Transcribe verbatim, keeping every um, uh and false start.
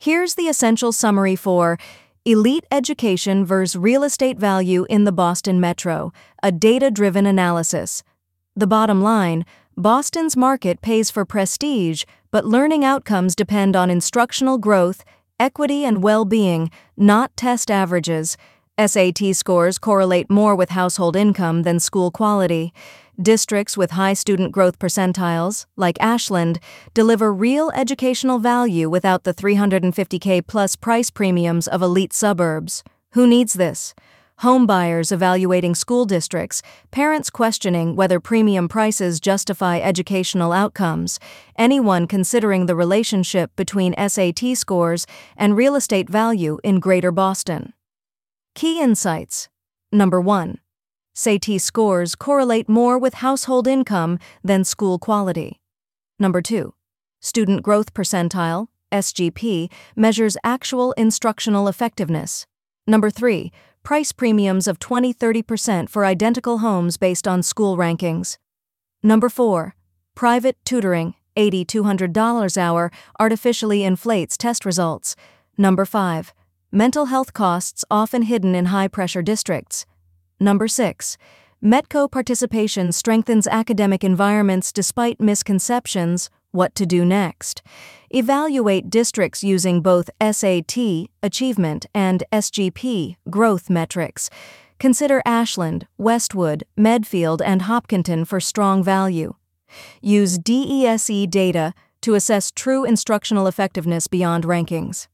Here's the essential summary for Elite Education versus Real Estate Value in the Boston Metro, a data-driven analysis. The bottom line, Boston's market pays for prestige, but learning outcomes depend on instructional growth, equity, and well-being, not test averages. S A T scores correlate more with household income than school quality. Districts with high student growth percentiles, like Ashland, deliver real educational value without the three hundred fifty K plus price premiums of elite suburbs. Who needs this? Home buyers evaluating school districts, parents questioning whether premium prices justify educational outcomes, anyone considering the relationship between S A T scores and real estate value in Greater Boston. Key insights. Number one. S A T scores correlate more with household income than school quality. Number two. Student Growth Percentile, S G P, measures actual instructional effectiveness. Number three. Price premiums of twenty to thirty percent for identical homes based on school rankings. Number four. Private tutoring, eighty to two hundred dollars hour, artificially inflates test results. Number five. Mental health costs often hidden in high-pressure districts. Number six. Metco participation strengthens academic environments despite misconceptions. What to do next? Evaluate districts using both S A T, achievement, and S G P, growth metrics. Consider Ashland, Westwood, Medfield, and Hopkinton for strong value. Use D E S E data to assess true instructional effectiveness beyond rankings.